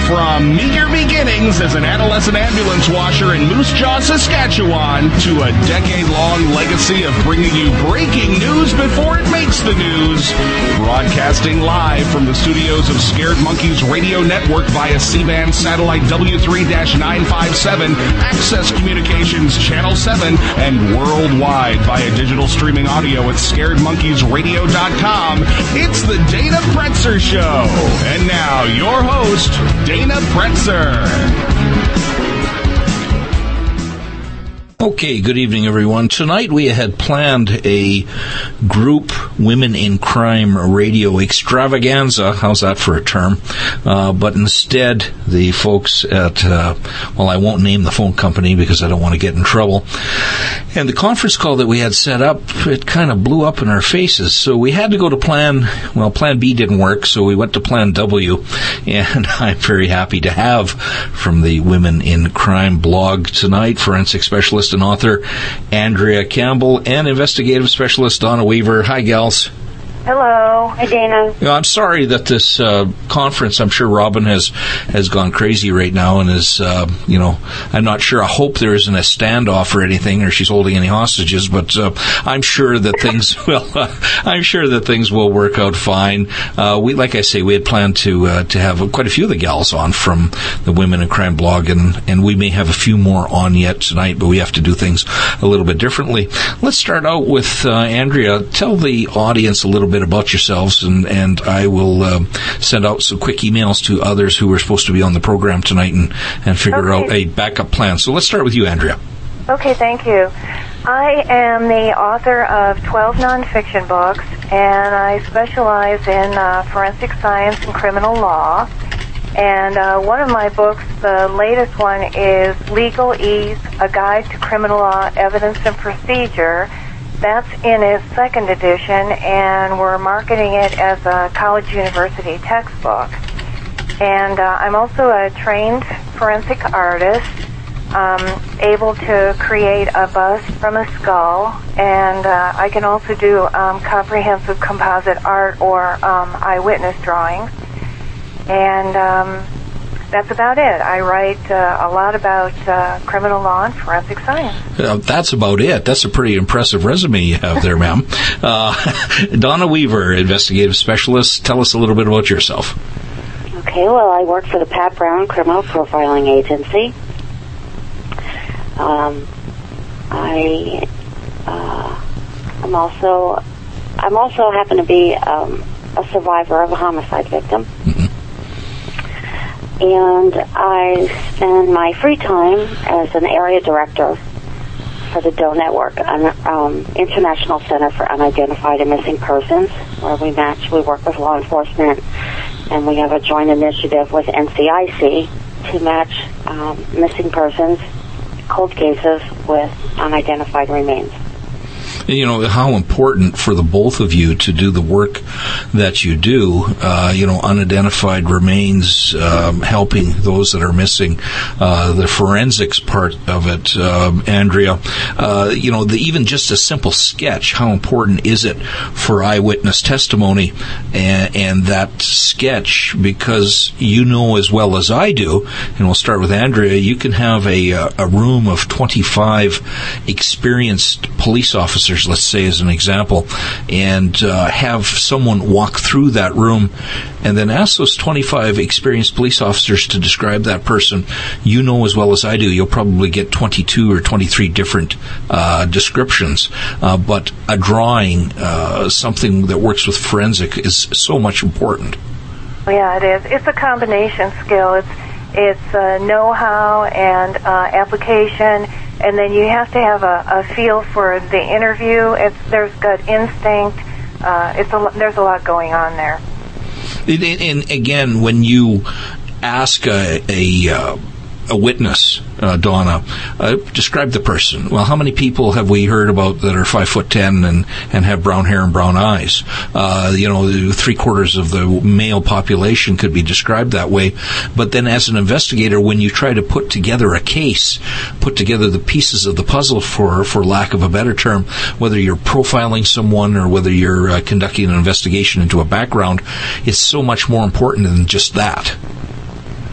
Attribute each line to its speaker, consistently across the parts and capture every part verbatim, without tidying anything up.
Speaker 1: From Meet Your Beginnings as an adolescent ambulance washer in Moose Jaw, Saskatchewan, to a decade-long legacy of bringing you breaking news before it makes the news. Broadcasting live from the studios of Scared Monkeys Radio Network via C-band satellite W three nine five seven, Access Communications Channel seven, and worldwide via digital streaming audio at scared monkeys radio dot com. It's the Dana Pretzer Show. And now, your host, Dana Pretzer.
Speaker 2: Okay, good evening, everyone. Tonight we had planned a group Women in Crime radio extravaganza. How's that for a term? Uh, but instead, the folks at, uh, well, I won't name the phone company because I don't want to get in trouble. And the conference call that we had set up, it kind of blew up in our faces. So we had to go to plan, well, plan B didn't work, so we went to plan W. And I'm very happy to have from the Women in Crime blog tonight, forensic specialist and author Andrea Campbell and investigative specialist Donna Weaver. Hi, gals.
Speaker 3: Hello. Hi, Dana.
Speaker 2: You know, I'm sorry that this uh, conference, I'm sure Robin has, has gone crazy right now and is, uh, you know, I'm not sure. I hope there isn't a standoff or anything or she's holding any hostages, but uh, I'm sure that things will, uh, I'm sure that things will work out fine. Uh, we, like I say, we had planned to uh, to have quite a few of the gals on from the Women in Crime blog, and, and we may have a few more on yet tonight, but we have to do things a little bit differently. Let's start out with uh, Andrea. Tell the audience a little bit about yourselves, and, and I will uh, send out some quick emails to others who were supposed to be on the program tonight and, and figure
Speaker 3: okay.
Speaker 2: out a backup plan. So let's start with you, Andrea.
Speaker 3: Okay, thank you. I am the author of twelve nonfiction books, and I specialize in uh, forensic science and criminal law. And uh, one of my books, the latest one, is Legal Ease, A Guide to Criminal Law Evidence and Procedure. That's in its second edition, and we're marketing it as a college university textbook. And uh, I'm also a trained forensic artist, um, able to create a bust from a skull, and uh, I can also do um, comprehensive composite art or um, eyewitness drawings. And um, that's about it. I write uh, a lot about uh, criminal law and forensic science.
Speaker 2: Uh, that's about it. That's a pretty impressive resume you have there, ma'am. Uh, Donna Weaver, investigative specialist. Tell us a little bit about yourself.
Speaker 4: Okay, well, I work for the Pat Brown Criminal Profiling Agency. Um, I, uh, I'm also, I'm also happen to be um, a survivor of a homicide victim. Mm-hmm. And I spend my free time as an area director for the D O Network, an um, International Center for Unidentified and Missing Persons, where we match, we work with law enforcement, and we have a joint initiative with N C I C to match um, missing persons, cold cases with unidentified remains.
Speaker 2: You know, how important for the both of you to do the work that you do, uh, you know, unidentified remains, um, helping those that are missing, uh, the forensics part of it, um, Andrea, uh, you know, the, even just a simple sketch, how important is it for eyewitness testimony and, and that sketch, because you know as well as I do, and we'll start with Andrea, you can have a, a room of twenty-five experienced police officers, let's say as an example, and uh, have someone walk through that room and then ask those twenty-five experienced police officers to describe that person. You know as well as I do, you'll probably get twenty-two or twenty-three different uh, descriptions, uh, but a drawing, uh, something that works with forensic, is so much important.
Speaker 3: Yeah, it is. It's a combination skill. It's It's uh, know-how and uh, application, and then you have to have a, a feel for the interview. It's, there's gut instinct. Uh, it's a, there's a lot going on there.
Speaker 2: And, and again, when you ask a, a, uh, a witness, uh, Donna, uh, describe the person. Well, how many people have we heard about that are five foot ten and, and have brown hair and brown eyes? Uh, you know, three quarters of the male population could be described that way. But then as an investigator, when you try to put together a case, put together the pieces of the puzzle, for, for lack of a better term, whether you're profiling someone or whether you're uh, conducting an investigation into a background, it's so much more important than just that.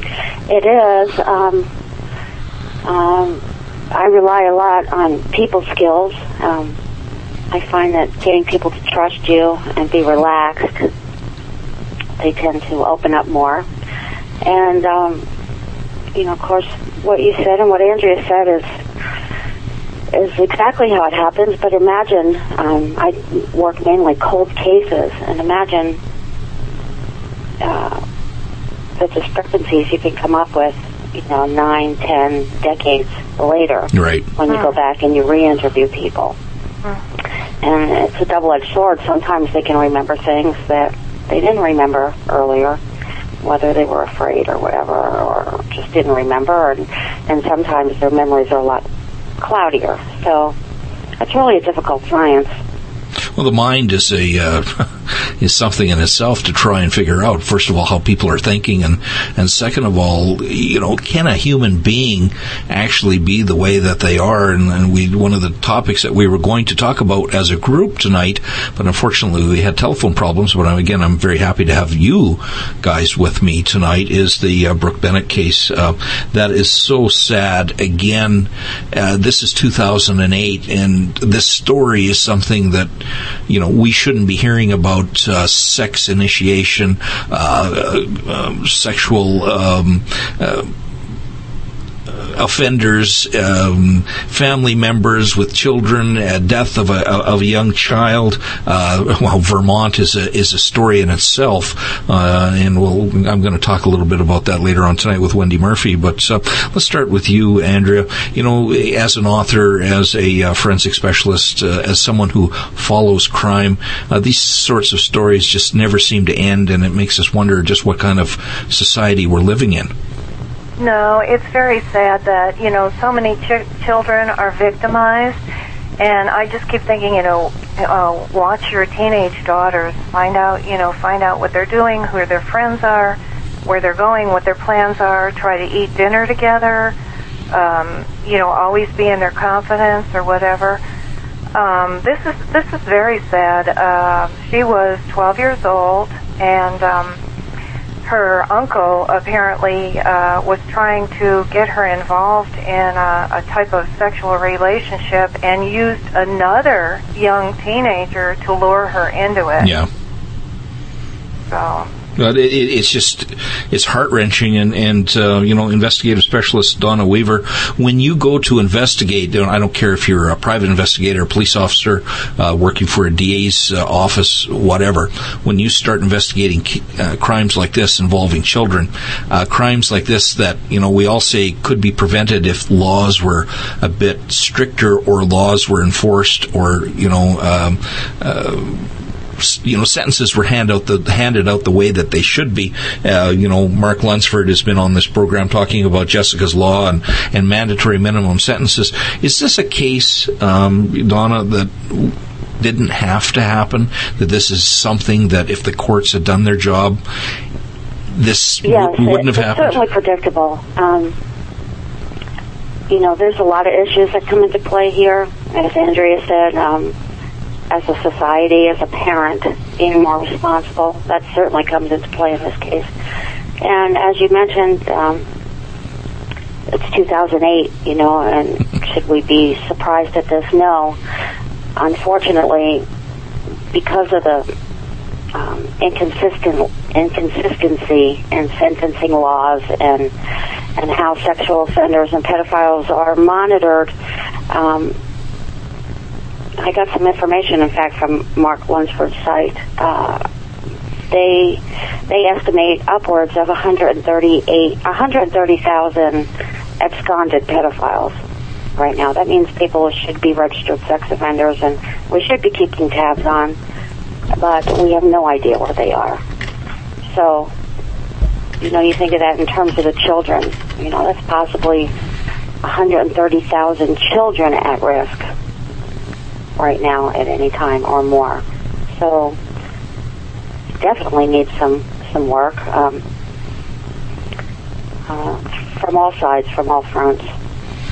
Speaker 4: It is. Um, um, I rely a lot on people skills. Um, I find that getting people to trust you and be relaxed, they tend to open up more. And, um, you know, of course, what you said and what Andrea said is is exactly how it happens. But imagine, um, I work mainly cold cases, and imagine uh, the discrepancies you can come up with, you know, nine, ten decades later.
Speaker 2: Right.
Speaker 4: When you go back and you re-interview people. And it's a double-edged sword. Sometimes they can remember things that they didn't remember earlier, whether they were afraid or whatever, or just didn't remember. And, and sometimes their memories are a lot cloudier. So it's really a difficult science.
Speaker 2: Well, the mind is a uh, is something in itself to try and figure out. First of all, how people are thinking, and and second of all, you know, can a human being actually be the way that they are? And, and we one of the topics that we were going to talk about as a group tonight, but unfortunately we had telephone problems. But I'm, again, I'm very happy to have you guys with me tonight. Is the uh, Brooke Bennett case uh, that is so sad? Again, uh, this is two thousand eight, and this story is something that, you know, we shouldn't be hearing about uh, sex initiation, uh, uh, sexual um, uh, offenders, um, family members with children, uh, death of a of a young child. Uh, well, Vermont is a is a story in itself, uh, and we'll, I'm going to talk a little bit about that later on tonight with Wendy Murphy. But uh, let's start with you, Andrea. You know, as an author, as a uh, forensic specialist, uh, as someone who follows crime, uh, these sorts of stories just never seem to end, and it makes us wonder just what kind of society we're living in.
Speaker 3: No, it's very sad that, you know, so many ch- children are victimized, and I just keep thinking, you know, uh, watch your teenage daughters, find out, you know, find out what they're doing, who their friends are, where they're going, what their plans are, try to eat dinner together, um, you know, always be in their confidence or whatever. Um, this is this is very sad. Uh, she was twelve years old, and um, her uncle apparently uh, was trying to get her involved in a, a type of sexual relationship and used another young teenager to lure her into it.
Speaker 2: Yeah.
Speaker 3: So.
Speaker 2: But it, it, it's just, it's heart-wrenching, and, and uh, you know, investigative specialist Donna Weaver, when you go to investigate, I don't care if you're a private investigator, a police officer, uh, working for a D A's uh, office, whatever, when you start investigating uh, crimes like this involving children, uh, crimes like this that, you know, we all say could be prevented if laws were a bit stricter or laws were enforced, or, you know, um, uh, you know, sentences were hand out the, handed out the way that they should be. Uh, you know, Mark Lunsford has been on this program talking about Jessica's Law and, and mandatory minimum sentences. Is this a case, um, Donna, that didn't have to happen? That this is something that if the courts had done their job, this
Speaker 4: yes,
Speaker 3: w-
Speaker 2: wouldn't
Speaker 4: it,
Speaker 2: have happened?
Speaker 4: It's certainly predictable. Um, you know, there's a lot of issues that come into play here, as Andrea said. Um, as a society, as a parent, being more responsible, that certainly comes into play in this case. And as you mentioned, um, it's two thousand eight, you know, and should we be surprised at this? No. Unfortunately, because of the um, inconsistent inconsistency in sentencing laws and and how sexual offenders and pedophiles are monitored, um, I got some information, in fact, from Mark Lunsford's site. Uh, they they estimate upwards of one hundred thirty-eight, one hundred thirty thousand absconded pedophiles right now. That means people should be registered sex offenders, and we should be keeping tabs on, but we have no idea where they are. So, you know, you think of that in terms of the children. You know, that's possibly one hundred thirty thousand children at risk right now at any time or more. So definitely needs some some work um, uh, from all sides, from all fronts.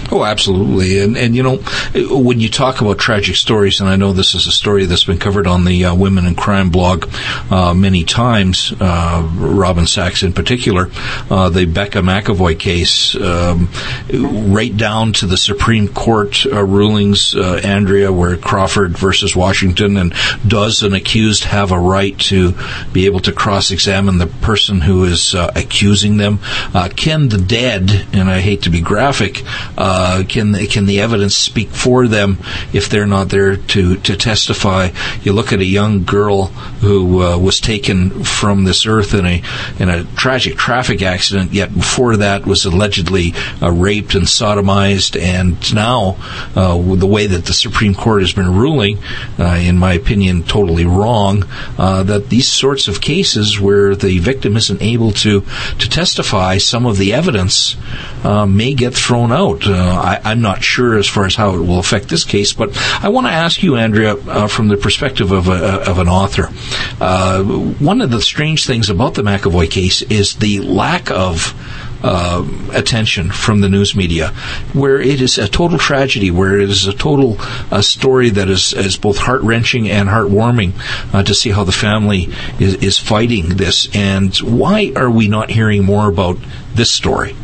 Speaker 2: Oh, absolutely. And, and, you know, when you talk about tragic stories, and I know this is a story that's been covered on the uh, Women in Crime blog uh, many times, uh, Robin Sachs in particular, uh, the Becca McAvoy case, um, right down to the Supreme Court uh, rulings, uh, Andrea, where Crawford versus Washington, and does an accused have a right to be able to cross-examine the person who is uh, accusing them? Uh, can the dead, and I hate to be graphic, uh, Uh, can can the evidence speak for them if they're not there to, to testify? You look at a young girl who uh, was taken from this earth in a in a tragic traffic accident, yet before that was allegedly uh, raped and sodomized, and now uh, the way that the Supreme Court has been ruling, uh, in my opinion, totally wrong, uh, that these sorts of cases where the victim isn't able to, to testify, some of the evidence uh, may get thrown out. Uh, I, I'm not sure as far as how it will affect this case, but I want to ask you, Andrea, uh, from the perspective of, a, of an author. Uh, one of the strange things about the McAvoy case is the lack of uh, attention from the news media, where it is a total tragedy, where it is a total uh, story that is, is both heart-wrenching and heartwarming uh, to see how the family is, is fighting this. And why are we not hearing more about this story?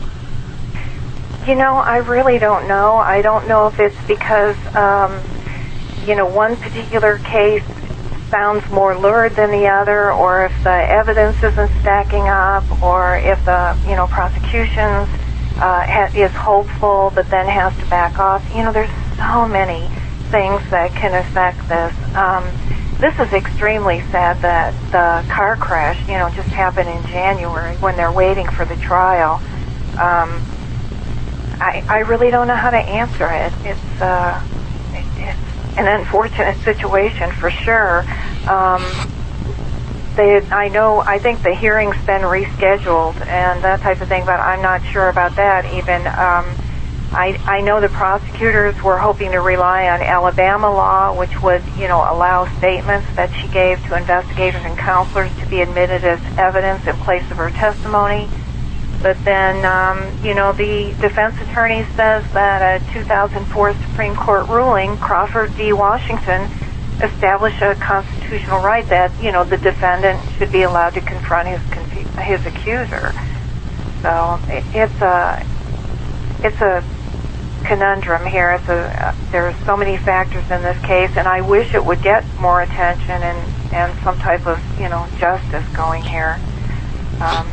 Speaker 3: You know, I really don't know. I don't know if it's because, um, you know, one particular case sounds more lurid than the other, or if the evidence isn't stacking up, or if the, you know, prosecution uh, ha- is hopeful but then has to back off. You know, there's so many things that can affect this. Um, this is extremely sad that the car crash, you know, just happened in January when they're waiting for the trial. Um, I, I really don't know how to answer it. It's, uh, it, it's an unfortunate situation for sure. Um, they, I know, I think the hearing's been rescheduled and that type of thing, but I'm not sure about that even. Um, I, I know the prosecutors were hoping to rely on Alabama law, which would, you know, allow statements that she gave to investigators and counselors to be admitted as evidence in place of her testimony. But then, um, you know, the defense attorney says that a two thousand four Supreme Court ruling, Crawford v. Washington, established a constitutional right that, you know, the defendant should be allowed to confront his confu- his accuser. So it, it's a it's a conundrum here. It's a uh, there are so many factors in this case, and I wish it would get more attention and and some type of, you know, justice going here. Um,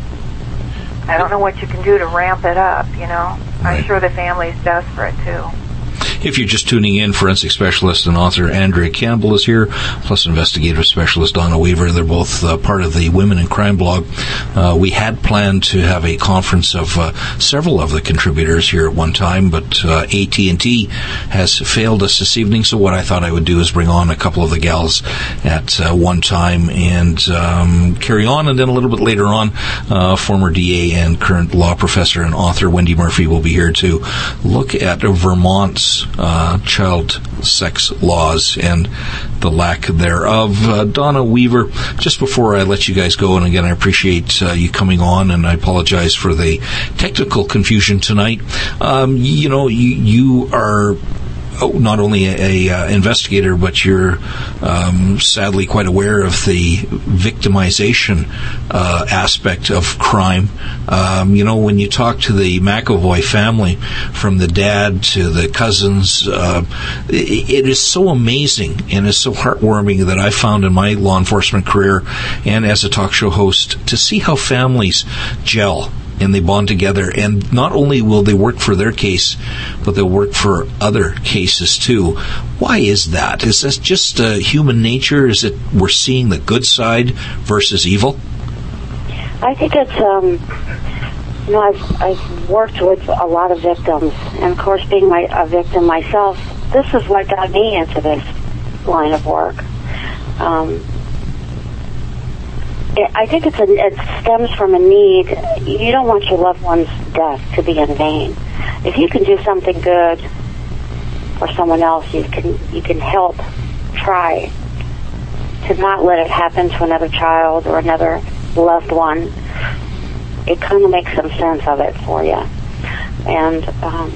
Speaker 3: I don't know what you can do to ramp it up, you know. I'm sure the family's desperate, too.
Speaker 2: If you're just tuning in, forensic specialist and author Andrea Campbell is here, plus investigative specialist Donna Weaver. They're both uh, part of the Women in Crime blog. Uh, we had planned to have a conference of uh, several of the contributors here at one time, but uh, A T and T has failed us this evening, so what I thought I would do is bring on a couple of the gals at uh, one time and um, carry on, and then a little bit later on, uh, former D A and current law professor and author Wendy Murphy will be here to look at Vermont's Uh, child sex laws and the lack thereof. Uh, Donna Weaver, just before I let you guys go, and again, I appreciate uh, you coming on, and I apologize for the technical confusion tonight. Um, you know, you, you are not only a, a uh, investigator, but you're um, sadly quite aware of the victimization uh, aspect of crime. Um, you know, when you talk to the McAvoy family, from the dad to the cousins, uh, it, it is so amazing and is so heartwarming that I found in my law enforcement career and as a talk show host to see how families gel and they bond together, and not only will they work for their case, but they'll work for other cases too. Why is that? Is that just uh, human nature? Is it we're seeing the good side versus evil?
Speaker 4: I think it's, um, you know, I've, I've worked with a lot of victims, and of course being my, a victim myself, this is what got me into this line of work. Um, I think it's a, it stems from a need. You don't want your loved one's death to be in vain. If you can do something good for someone else, you can you can help try to not let it happen to another child or another loved one. It kind of makes some sense of it for you. And um,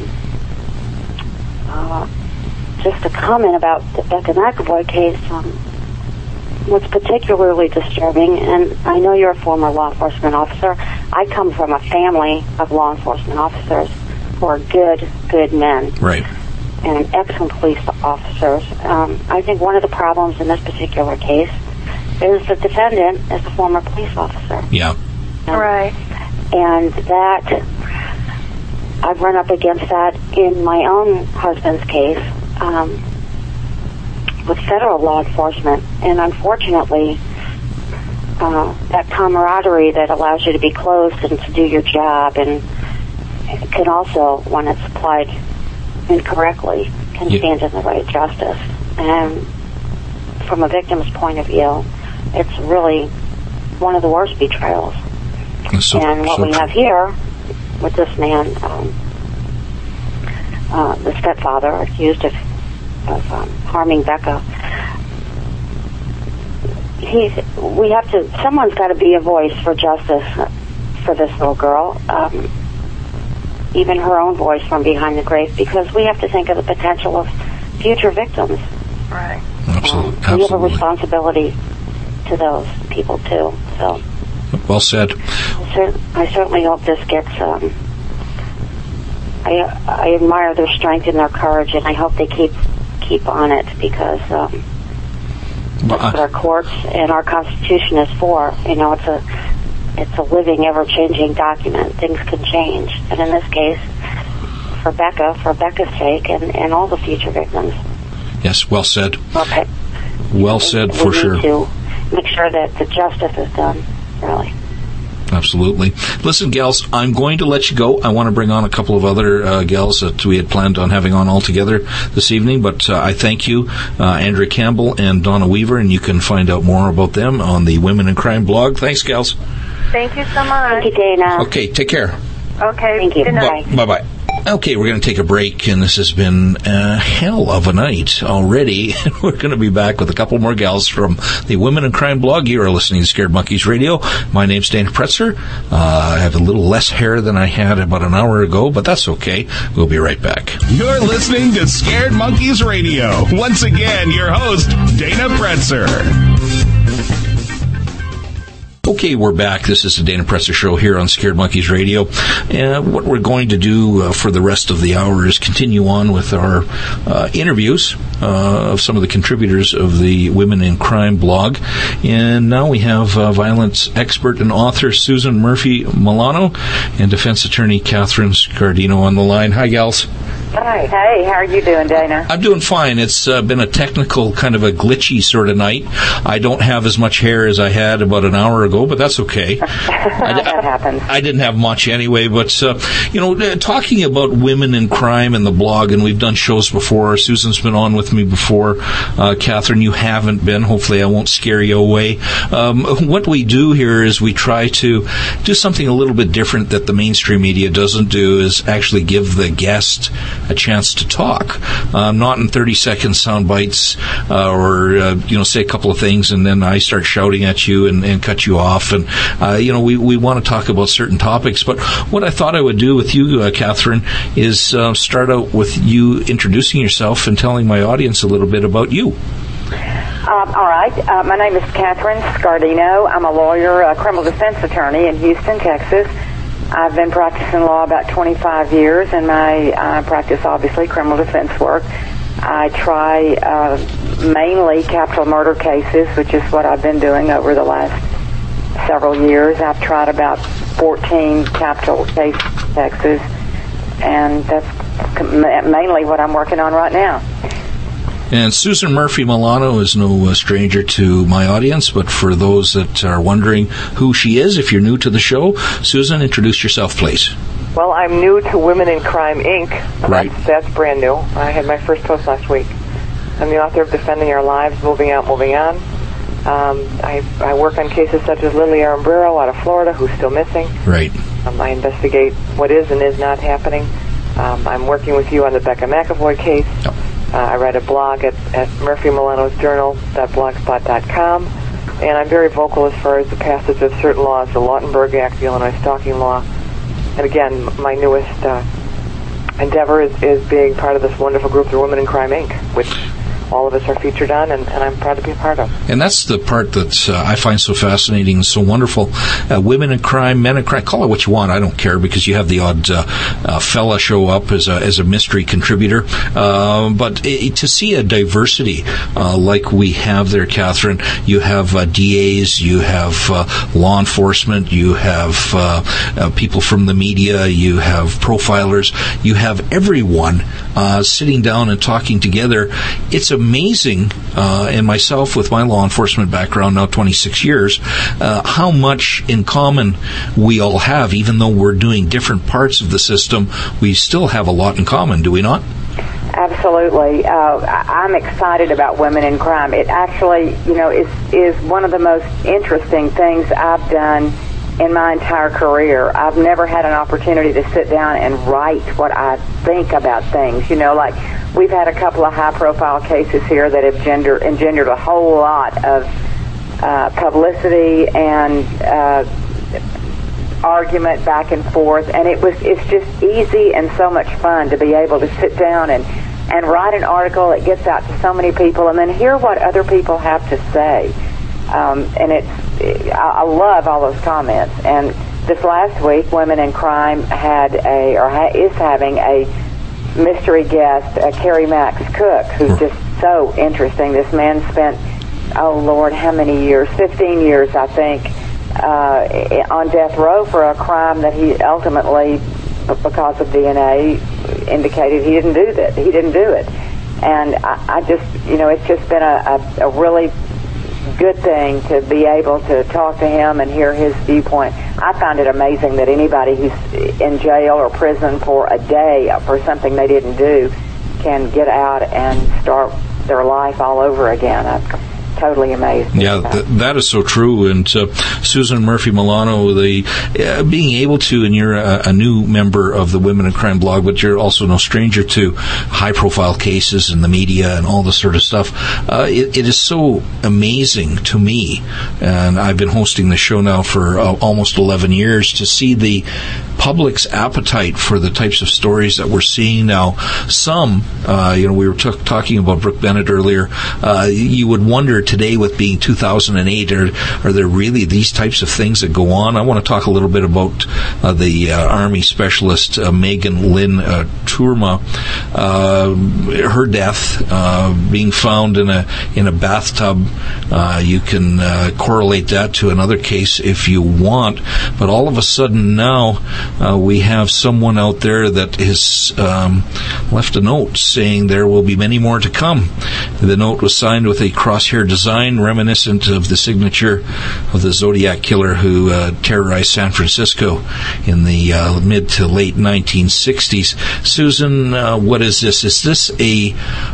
Speaker 4: uh, just a comment about the Becca McAvoy case, um, what's particularly disturbing, and I know you're a former law enforcement officer. I come from a family of law enforcement officers who are good, good men.
Speaker 2: Right.
Speaker 4: And excellent police officers. Um, I think one of the problems in this particular case is the defendant is a former police officer.
Speaker 2: Yeah.
Speaker 4: And,
Speaker 3: Right.
Speaker 4: And that, I've run up against that in my own husband's case um, with federal law enforcement. And unfortunately, uh, that camaraderie that allows you to be close and to do your job and can also, when it's applied incorrectly, can
Speaker 2: yeah.
Speaker 4: stand in the way of justice. And from a victim's point of view, it's really one of the worst betrayals.
Speaker 2: So,
Speaker 4: and what
Speaker 2: so
Speaker 4: we
Speaker 2: true.
Speaker 4: have here with this man, um, uh, the stepfather, accused of, of um, harming Becca, he's, we have to, someone's got to be a voice for justice for this little girl. Um, even her own voice from behind the grave, because we have to think of the potential of future victims.
Speaker 3: Right.
Speaker 2: Absolutely.
Speaker 4: Um, we
Speaker 2: Absolutely.
Speaker 4: have a responsibility to those people, too. So,
Speaker 2: well said.
Speaker 4: I, cer- I certainly hope this gets... Um, I, I admire their strength and their courage, and I hope they keep keep on it, because um,
Speaker 2: Well,
Speaker 4: that's
Speaker 2: I-
Speaker 4: what our courts and our Constitution is for. You know, it's a... It's a living, ever-changing document. Things can change. And in this case, for Becca, for Becca's sake, and, and all the future victims.
Speaker 2: Yes, well said.
Speaker 4: Okay.
Speaker 2: Well said,
Speaker 4: we
Speaker 2: for
Speaker 4: need
Speaker 2: sure.
Speaker 4: to make sure that the justice is done, really.
Speaker 2: Absolutely. Listen, gals, I'm going to let you go. I want to bring on a couple of other uh, gals that we had planned on having on all together this evening, but uh, I thank you, uh, Andrea Campbell and Donna Weaver, and you can find out more about them on the Women in Crime blog. Thanks, gals.
Speaker 3: Thank you so much.
Speaker 4: Thank you, Dana.
Speaker 2: Okay, take care.
Speaker 3: Okay.
Speaker 4: Thank you.
Speaker 3: Good night.
Speaker 2: Bye- Bye-bye. Okay, we're going to take a break, and this has been a hell of a night already. We're going to be back with a couple more gals from the Women in Crime blog. You are listening to Scared Monkeys Radio. My name's Dana Pretzer. Uh, I have a little less hair than I had about an hour ago, but that's okay. We'll be right back.
Speaker 1: You're listening to Scared Monkeys Radio. Once again, your host, Dana Pretzer.
Speaker 2: Okay, we're back. This is the Dana Pretzer Show here on Scared Monkeys Radio. And what we're going to do uh, for the rest of the hour is continue on with our uh, interviews uh, of some of the contributors of the Women in Crime blog. And now we have uh, violence expert and author Susan Murphy Milano and defense attorney Catherine Scardino on the line. Hi, gals.
Speaker 5: Hi. Hey, how are you doing, Dana?
Speaker 2: I'm doing fine. It's uh, been a technical, kind of a glitchy sort of night. I don't have as much hair as I had about an hour ago, but that's okay. I,
Speaker 5: that happens.
Speaker 2: I didn't have much anyway, but, uh, you know, uh, talking about women in crime and the blog, and we've done shows before. Susan's been on with me before. Uh, Catherine, you haven't been. Hopefully I won't scare you away. Um, what we do here is we try to do something a little bit different that the mainstream media doesn't do, is actually give the guest a chance to talk, um, not in thirty second sound bites, uh, or uh, you know, say a couple of things and then I start shouting at you and, and cut you off. And uh, you know, we we want to talk about certain topics. But what I thought I would do with you, uh, Catherine, is uh, start out with you introducing yourself and telling my audience a little bit about you.
Speaker 5: Um, all right. Uh, my name is Catherine Scardino. I'm a lawyer, a criminal defense attorney in Houston, Texas. I've been practicing law about twenty-five years, and my uh, practice, obviously, criminal defense work. I try uh, mainly capital murder cases, which is what I've been doing over the last several years. I've tried about fourteen capital case cases, and that's mainly what I'm working on right now.
Speaker 2: And Susan Murphy Milano is no uh, stranger to my audience, but for those that are wondering who she is, if you're new to the show, Susan, introduce yourself, please.
Speaker 6: Well, I'm new to Women in Crime, Incorporated.
Speaker 2: Right.
Speaker 6: That's, that's brand new. I had my first post last week. I'm the author of Defending Our Lives, Moving Out, Moving On. Um, I, I work on cases such as Lily Aramburo out of Florida, who's still missing.
Speaker 2: Right.
Speaker 6: Um, I investigate what is and is not happening. Um, I'm working with you on the Becca McAvoy case.
Speaker 2: Yep.
Speaker 6: Uh, I write a blog at, at murphy milano's journal dot blogspot dot com, and I'm very vocal as far as the passage of certain laws, the Lautenberg Act, the Illinois Stalking Law, and again, my newest uh, endeavor is, is being part of this wonderful group, the Women in Crime, Incorporated, which all of us are featured on, and, and I'm proud to be a part of.
Speaker 2: And that's the part that uh, I find so fascinating and so wonderful. Uh, women in crime, men in crime, call it what you want. I don't care, because you have the odd uh, uh, fella show up as a, as a mystery contributor. Uh, but it, to see a diversity uh, like we have there, Catherine, you have uh, D As, you have uh, law enforcement, you have uh, uh, people from the media, you have profilers, you have everyone uh, sitting down and talking together. It's amazing, uh, and myself with my law enforcement background now twenty-six years, uh, how much in common we all have. Even though we're doing different parts of the system, we still have a lot in common, do we not?
Speaker 5: Absolutely. Uh, I'm excited about Women in Crime. It actually, you know, is is one of the most interesting things I've done in my entire career. I've never had an opportunity to sit down and write what I think about things. You know, like we've had a couple of high-profile cases here that have gender, engendered a whole lot of uh, publicity and uh, argument back and forth, and it was it's just easy and so much fun to be able to sit down and, and write an article that gets out to so many people and then hear what other people have to say. Um, and it's I love all those comments. And this last week, Women in Crime had a or ha- is having a mystery guest, uh, Carrie Max Cook, who's just so interesting. This man spent, oh Lord, how many years? Fifteen years, I think, uh, on death row for a crime that he ultimately, because of D N A, indicated he didn't do that. He didn't do it. And I, I just, you know, it's just been a, a, a really good thing to be able to talk to him and hear his viewpoint. I find it amazing that anybody who's in jail or prison for a day for something they didn't do can get out and start their life all over again. I'm totally amazed.
Speaker 2: Yeah, th- that is so true. And uh, Susan Murphy Milano, the uh, being able to, and you're a, a new member of the Women in Crime blog, but you're also no stranger to high-profile cases and the media and all this sort of stuff. Uh, it, it is so amazing to me, and I've been hosting the show now for uh, almost eleven years, to see the public's appetite for the types of stories that we're seeing now. Some, uh, you know, we were t- talking about Brooke Bennett earlier. Uh, you would wonder today, with being two thousand eight, are, are there really these types of things that go on? I want to talk a little bit about uh, the uh, Army specialist uh, Megan Lynn uh, Turma, uh, her death uh, being found in a in a bathtub. Uh, you can uh, correlate that to another case if you want, but all of a sudden now uh, we have someone out there that has um, left a note saying there will be many more to come. The note was signed with a crosshair design reminiscent of the signature of the Zodiac killer who uh, terrorized San Francisco in the uh, mid to late nineteen sixties. Susan, uh, what is this? Is this a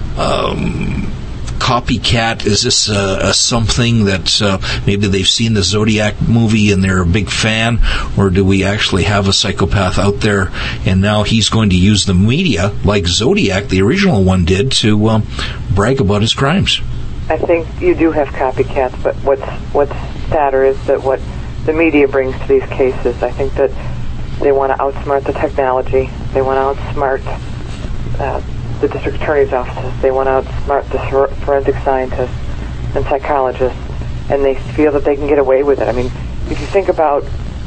Speaker 2: um, copycat? Is this uh, a something that uh, maybe they've seen the Zodiac movie and they're a big fan, or do we actually have a psychopath out there and now he's going to use the media like Zodiac, the original one, did to um, brag about his crimes?
Speaker 6: I think you do have copycats, but what's what's sadder is that what the media brings to these cases. I think that they want to outsmart the technology. They want to outsmart uh, the district attorney's offices. They want to outsmart the forensic scientists and psychologists, and they feel that they can get away with it. I mean, if you think about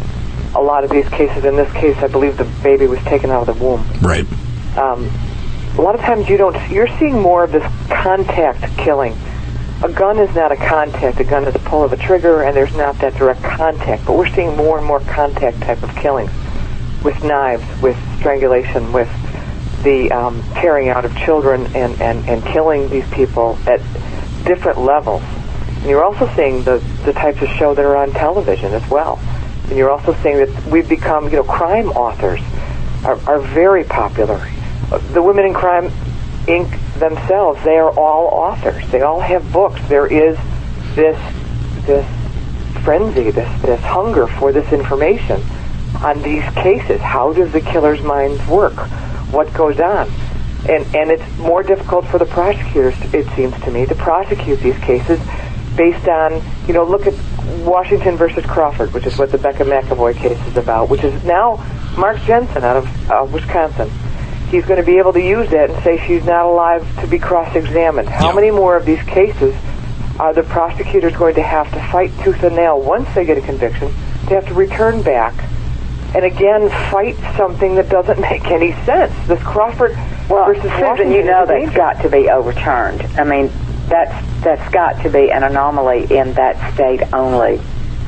Speaker 6: a lot of these cases, in this case, I believe the baby was taken out of the womb.
Speaker 2: Right.
Speaker 6: Um, a lot of times you don't. You're seeing more of this contact killing. A gun is not a contact. A gun is a pull of a trigger, and there's not that direct contact. But we're seeing more and more contact type of killings, with knives, with strangulation, with the um, carrying out of children and, and, and killing these people at different levels. And you're also seeing the, the types of show that are on television as well. And you're also seeing that we've become, you know, crime authors are, are very popular. The Women in Crime Incorporated themselves, they are all authors. They all have books. There is this this frenzy, this this hunger for this information on these cases. How does the killer's mind work? What goes on? And and it's more difficult for the prosecutors, it seems to me, to prosecute these cases based on, you know, look at Washington versus Crawford, which is what the Becca McAvoy case is about, which is now Mark Jensen out of uh, Wisconsin. he's going to be able to use that and say she's not alive to be cross-examined. How
Speaker 2: yeah.
Speaker 6: many more of these cases are the prosecutors going to have to fight tooth and nail once they get a conviction? They have to return back and again fight something that doesn't make any sense. This Crawford
Speaker 5: well,
Speaker 6: versus
Speaker 5: Susan,
Speaker 6: Washington
Speaker 5: you know
Speaker 6: is
Speaker 5: that's
Speaker 6: dangerous.
Speaker 5: got to be overturned. I mean, that's that's got to be an anomaly in that state only.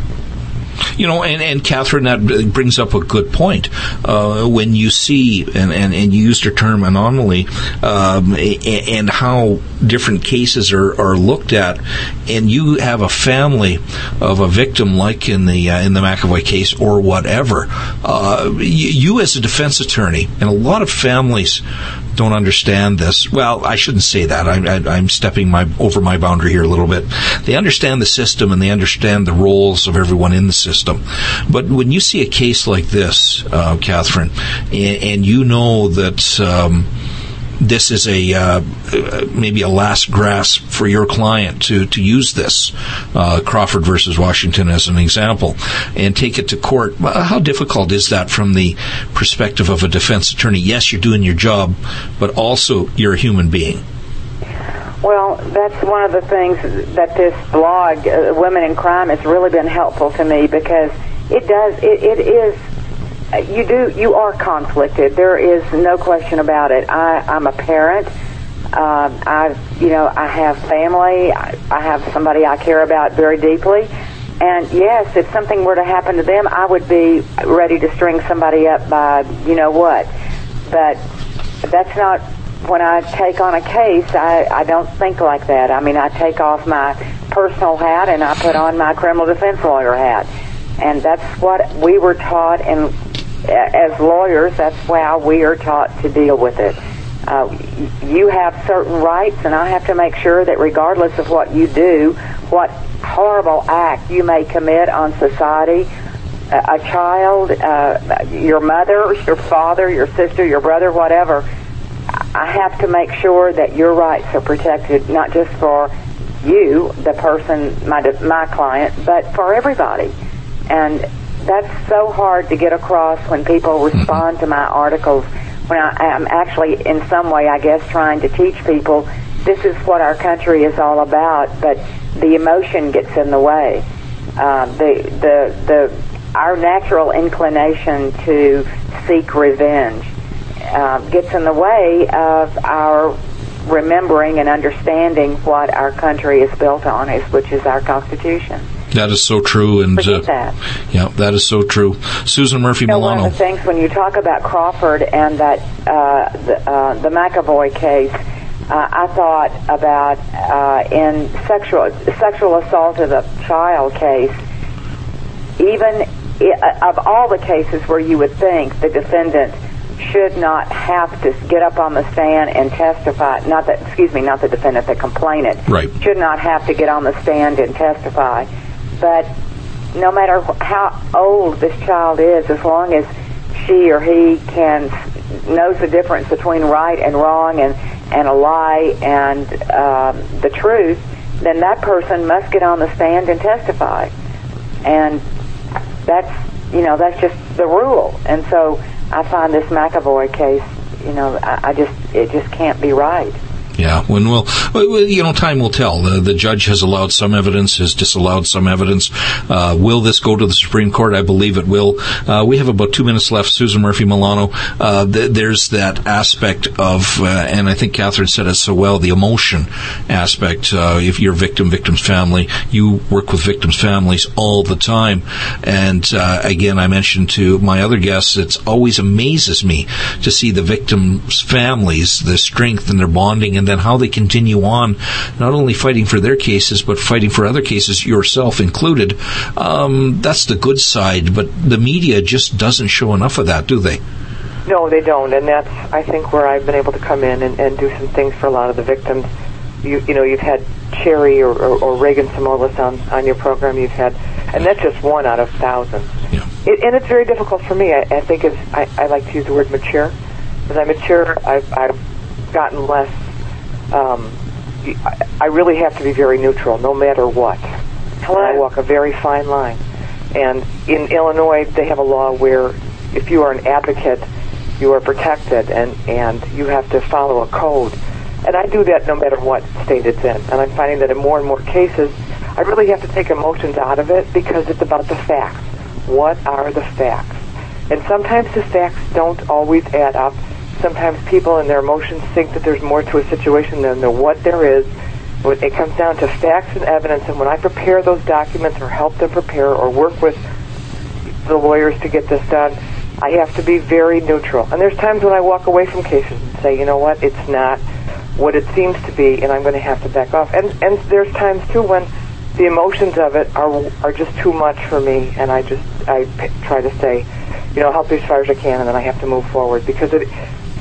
Speaker 2: You know, and, and Catherine, that brings up a good point. Uh, when you see, and, and, and you used the term anomaly, um, and how different cases are, are looked at, and you have a family of a victim like in the uh, in the McAvoy case or whatever, uh, you, you as a defense attorney, and a lot of families don't understand this. Well, I shouldn't say that. I, I, I'm stepping my over my boundary here a little bit. They understand the system and they understand the roles of everyone in the system. But when you see a case like this, uh, Catherine, and, and you know that um, this is a uh, maybe a last grasp for your client to, to use this, uh, Crawford versus Washington as an example, and take it to court, how difficult is that from the perspective of a defense attorney? Yes, you're doing your job, but also you're a human being.
Speaker 5: Well, that's one of the things that this blog, uh, Women in Crime, has really been helpful to me, because it does, it, it is, uh, you do, you are conflicted. There is no question about it. I, I'm a parent. Uh, I, you know, I have family. I, I have somebody I care about very deeply. And yes, if something were to happen to them, I would be ready to string somebody up by, you know what. But that's not, when I take on a case, I, I don't think like that. I mean, I take off my personal hat and I put on my criminal defense lawyer hat. And that's what we were taught, and as lawyers, that's how we are taught to deal with it. Uh, you have certain rights, and I have to make sure that regardless of what you do, what horrible act you may commit on society, a, a child, uh, your mother, your father, your sister, your brother, whatever, I have to make sure that your rights are protected, not just for you, the person, my my client, but for everybody. And that's so hard to get across when people respond to my articles, when I, I'm actually, in some way, I guess, trying to teach people this is what our country is all about, but the emotion gets in the way. Uh, the, the, the, our natural inclination to seek revenge uh, gets in the way of our remembering and understanding what our country is built on, is, which is our Constitution.
Speaker 2: That is so true, and
Speaker 5: Forget
Speaker 2: uh,
Speaker 5: that.
Speaker 2: yeah, that is so true. Susan Murphy
Speaker 5: You know,
Speaker 2: Milano.
Speaker 5: one of the things when you talk about Crawford and that uh, the, uh, the McAvoy case, uh, I thought about uh, in sexual sexual assault of a child case. Even I, of all the cases where you would think the defendant should not have to get up on the stand and testify, not that, excuse me, not the defendant, the complainant,
Speaker 2: right,
Speaker 5: should not have to get on the stand and testify. But no matter how old this child is, as long as she or he can knows the difference between right and wrong and, and a lie and um, the truth, then that person must get on the stand and testify. And that's, you know, that's just the rule. And so I find this McAvoy case, you know, I, I just, it just can't be right.
Speaker 2: Yeah, when we'll, you know, time will tell. The, the judge has allowed some evidence, has disallowed some evidence. Uh, will this go to the Supreme Court? I believe it will. Uh, we have about two minutes left. Susan Murphy Milano, uh, th- there's that aspect of, uh, and I think Catherine said it so well, the emotion aspect. Uh, if you're victim, victim's family, you work with victims' families all the time. And uh, again, I mentioned to my other guests, it always amazes me to see the victims' families, the strength and their bonding, and then how they continue on, not only fighting for their cases, but fighting for other cases, yourself included. Um, that's the good side, but the media just doesn't show enough of that, do they?
Speaker 6: No, they don't, and that's, I think, where I've been able to come in and, and do some things for a lot of the victims. You, you know, you've had Cherry or, or, or Reagan Samolis on, on your program. You've had, and that's just one out of thousands.
Speaker 2: Yeah.
Speaker 6: It, and it's very difficult for me. I, I think it's, I, I like to use the word mature. As I mature, I've, I've gotten less. Um, I really have to be very neutral, no matter what. And I walk a very fine line. And in Illinois, they have a law where if you are an advocate you are protected, and, and you have to follow a code. And I do that no matter what state it's in. And I'm finding that in more and more cases, I really have to take emotions out of it because it's about the facts. What are the facts? And sometimes the facts don't always add up. Sometimes people in their emotions think that there's more to a situation than there, what there is. It comes down to facts and evidence, and when I prepare those documents or help them prepare or work with the lawyers to get this done, I have to be very neutral. And there's times when I walk away from cases and say, you know what, it's not what it seems to be, and I'm going to have to back off. And and there's times, too, when the emotions of it are are just too much for me, and I just I p- try to say, you know, help as far as I can, and then I have to move forward. Because it,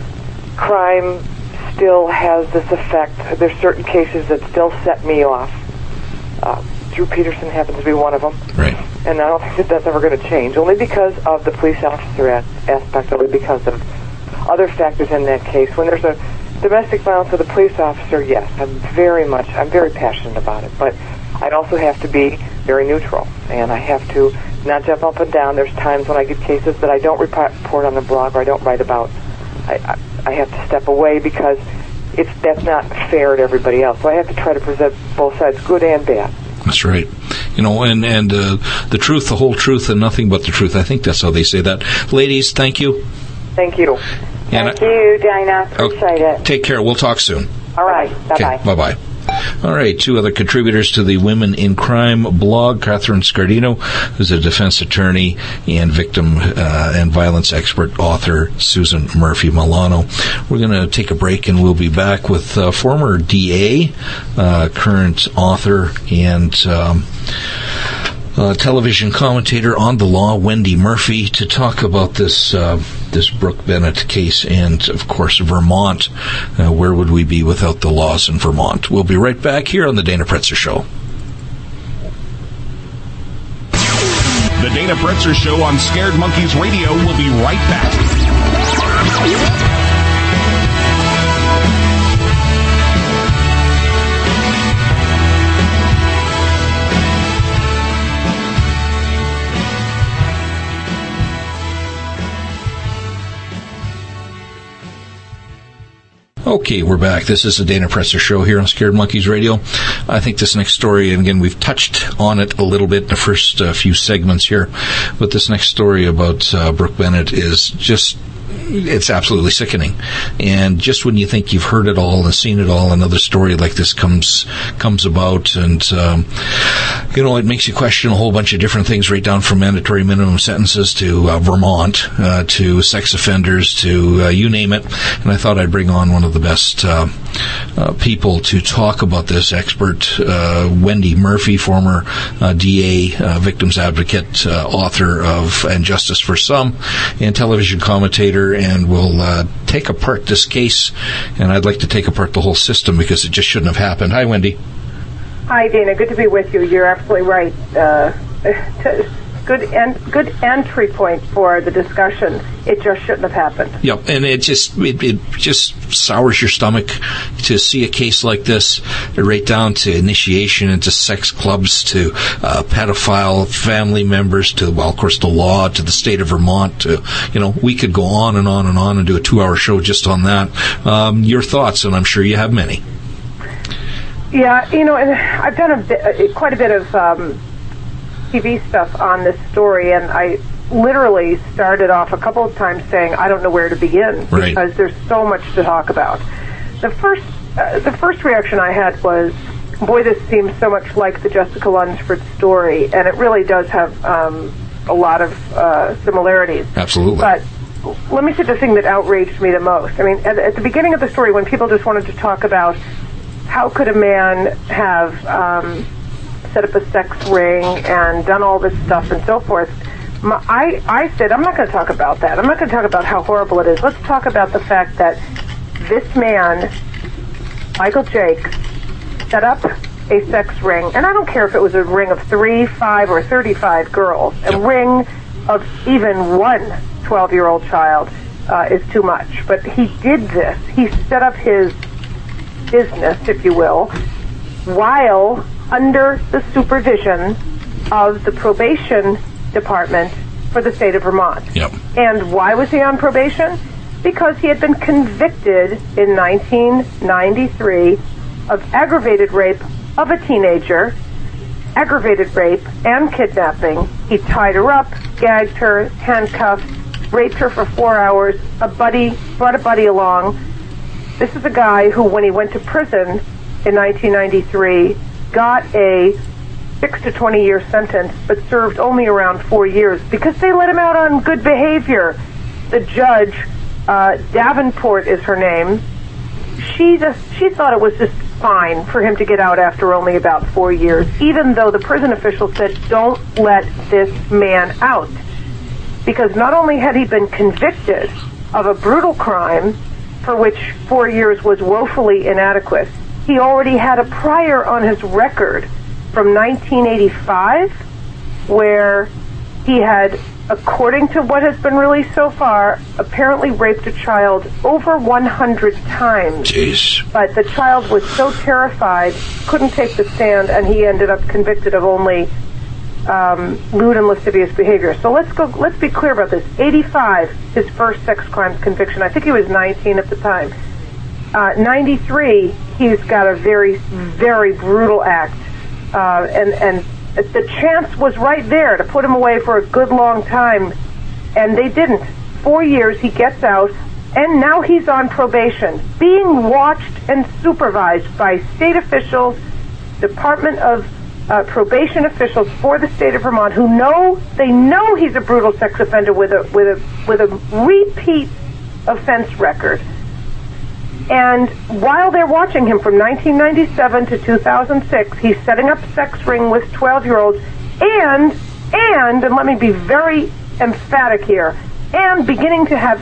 Speaker 6: crime still has this effect. There's certain cases that still set me off. Uh, Drew Peterson happens to be one of them.
Speaker 2: Right.
Speaker 6: And I don't think that that's ever going to change, only because of the police officer as- aspect, only because of other factors in that case. When there's a domestic violence with a police officer, yes, I'm very much, I'm very passionate about it. But I'd also have to be very neutral, and I have to not jump up and down. There's times when I get cases that I don't report on the blog or I don't write about. I, I, I have to step away because it's that's not fair to everybody else. So I have to try to present both sides, good and bad.
Speaker 2: That's right. You know, and, and uh, the truth, the whole truth, and nothing but the truth. I think that's how they say that. Ladies, thank you.
Speaker 6: Thank you.
Speaker 2: And
Speaker 5: Thank you, Dana. Appreciate
Speaker 2: oh,
Speaker 5: it.
Speaker 2: Take care. We'll talk soon.
Speaker 5: All right. Bye-bye.
Speaker 2: Okay, bye-bye. All right, two other contributors to the Women in Crime blog, Catherine Scardino, who's a defense attorney, and victim uh, and violence expert author, Susan Murphy Milano. We're going to take a break, and we'll be back with uh, former D A, uh, current author, and Um, Uh, television commentator on the law, Wendy Murphy, to talk about this uh, this Brooke Bennett case and, of course, Vermont. Uh, where would we be without the laws in Vermont? We'll be right back here on the Dana Pretzer Show.
Speaker 1: The Dana Pretzer Show on Scared Monkeys Radio will be right back.
Speaker 2: Okay, we're back. This is the Dana Pretzer Show here on Scared Monkeys Radio. I think this next story, and again, we've touched on it a little bit in the first uh, few segments here, but this next story about uh, Brooke Bennett is just, it's absolutely sickening. And just when you think you've heard it all and seen it all, another story like this comes comes about, and um, you know, it makes you question a whole bunch of different things, right down from mandatory minimum sentences to uh, Vermont, uh, to sex offenders, to uh, you name it. And I thought I'd bring on one of the best uh, uh, people to talk about this, expert uh, Wendy Murphy, former uh, D A, uh, victims advocate, uh, author of And Justice for Some, and television commentator. And we'll uh, take apart this case, and I'd like to take apart the whole system because it just shouldn't have happened. Hi, Wendy.
Speaker 7: Hi, Dana. Good to be with you. You're absolutely right. Uh, good en- good entry point for the discussion. It just shouldn't have happened.
Speaker 2: Yep, and it just it, it just sours your stomach to see a case like this, right down to initiation into sex clubs, to uh, pedophile family members, to, well, of course, the law, to the state of Vermont. To, you know, we could go on and on and on and do a two-hour show just on that. Um, your thoughts, and I'm sure you have many.
Speaker 7: Yeah, you know, and I've done a bit, quite a bit of um, T V stuff on this story, and I literally started off a couple of times saying I don't know where to begin,
Speaker 2: right,
Speaker 7: because there's so much to talk about. The first, uh, the first reaction I had was, boy, this seems so much like the Jessica Lunsford story, and it really does have um, a lot of uh, similarities.
Speaker 2: Absolutely.
Speaker 7: But let me say the thing that outraged me the most. I mean, at, at the beginning of the story, when people just wanted to talk about how could a man have um, set up a sex ring and done all this stuff and so forth, my, I, I said, I'm not going to talk about that. I'm not going to talk about how horrible it is. Let's talk about the fact that this man, Michael Jakes, set up a sex ring, and I don't care if it was a ring of three, five, or thirty-five girls. A
Speaker 2: yep.
Speaker 7: ring of even one twelve-year-old child uh, is too much. But he did this. He set up his business, if you will, while under the supervision of the probation department for the state of Vermont.
Speaker 2: Yep.
Speaker 7: And why was he on probation? because he had been convicted in nineteen ninety-three of aggravated rape of a teenager, aggravated rape and kidnapping. He tied her up, gagged her, handcuffed, raped her for four hours. A buddy, brought a buddy along. This is a guy who, when he went to prison in nineteen ninety-three, got a six to twenty year sentence, but served only around four years because they let him out on good behavior. The judge, uh, Davenport is her name, she just, she thought it was just fine for him to get out after only about four years, even though the prison official said, don't let this man out. Because not only had he been convicted of a brutal crime for which four years was woefully inadequate, he already had a prior on his record from nineteen eighty-five, where he had, according to what has been released so far, apparently raped a child over one hundred times.
Speaker 2: Jeez.
Speaker 7: But the child was so terrified, couldn't take the stand, and he ended up convicted of only um, lewd and lascivious behavior. So let's go. Let's be clear about this. eighty-five, his first sex crimes conviction. I think he was nineteen at the time. Uh, ninety-three, he's got a very, very brutal act. Uh, and, and the chance was right there to put him away for a good long time, and they didn't. Four years, he gets out, and now he's on probation, being watched and supervised by state officials, Department of uh, Probation officials for the state of Vermont, who know, they know he's a brutal sex offender with a, with a, with a repeat offense record. And while they're watching him from nineteen ninety-seven to two thousand six, he's setting up a sex ring with twelve-year-olds and, and, and let me be very emphatic here, and beginning to have,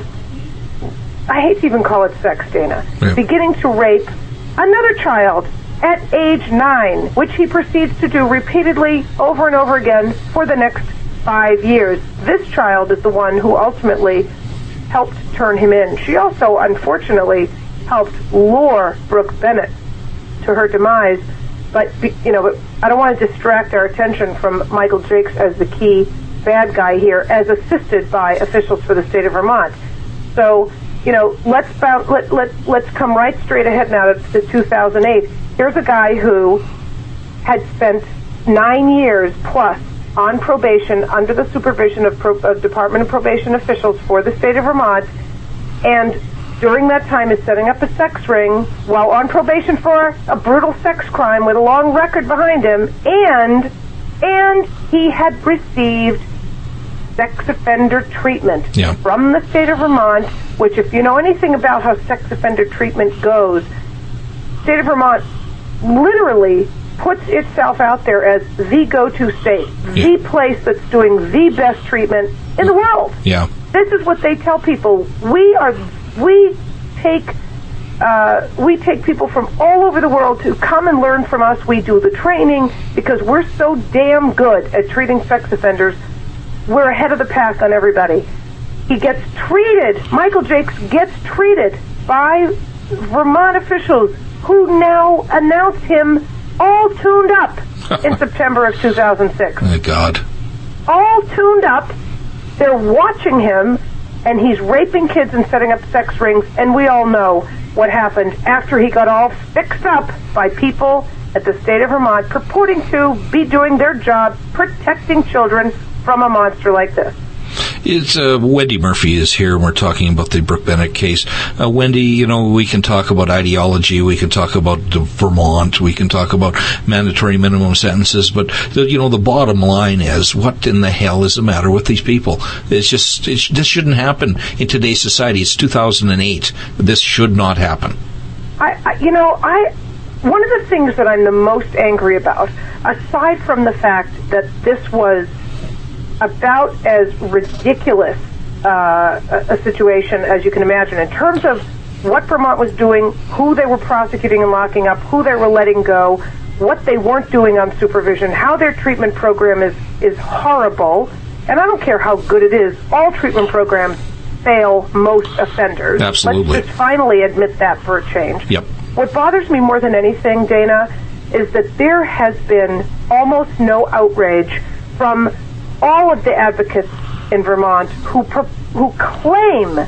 Speaker 7: I hate to even call it sex, Dana, yeah. beginning to rape another child at age nine, which he proceeds to do repeatedly over and over again for the next five years. This child is the one who ultimately helped turn him in. She also, unfortunately, helped lure Brooke Bennett to her demise, but you know, but I don't want to distract our attention from Michael Jakes as the key bad guy here, as assisted by officials for the state of Vermont. So, you know, let's bounce, let let let's come right straight ahead now to, to two thousand eight. Here's a guy who had spent nine years plus on probation under the supervision of, Pro, of Department of Probation officials for the state of Vermont, and during that time is setting up a sex ring while on probation for a brutal sex crime with a long record behind him, and and he had received sex offender treatment
Speaker 2: yeah.
Speaker 7: from the state of Vermont, which, if you know anything about how sex offender treatment goes, state of Vermont literally puts itself out there as the go-to state, yeah. the place that's doing the best treatment in the world.
Speaker 2: Yeah.
Speaker 7: This is what they tell people. We are We take uh, we take people from all over the world to come and learn from us. We do the training because we're so damn good at treating sex offenders. We're ahead of the pack on everybody. He gets treated, Michael Jakes gets treated by Vermont officials who now announce him all tuned up in September of two thousand six.
Speaker 2: Oh, God.
Speaker 7: All tuned up. They're watching him, and he's raping kids and setting up sex rings, and we all know what happened after he got all fixed up by people at the state of Vermont purporting to be doing their job protecting children from a monster like this.
Speaker 2: It's uh, Wendy Murphy is here, and we're talking about the Brooke Bennett case. Uh, Wendy, you know, we can talk about ideology, we can talk about Vermont, we can talk about mandatory minimum sentences, but the, you know, the bottom line is, what in the hell is the matter with these people? It's just it's, this shouldn't happen in today's society. It's two thousand eight. This should not happen.
Speaker 7: I, I you know, I. One of the things that I'm the most angry about, aside from the fact that this was about as ridiculous uh, a, a situation as you can imagine in terms of what Vermont was doing, who they were prosecuting and locking up, who they were letting go, what they weren't doing on supervision, how their treatment program is, is horrible. And I don't care how good it is, all treatment programs fail most offenders.
Speaker 2: Absolutely.
Speaker 7: Let's just finally admit that for a change.
Speaker 2: Yep.
Speaker 7: What bothers me more than anything, Dana, is that there has been almost no outrage from all of the advocates in Vermont who pro- who claim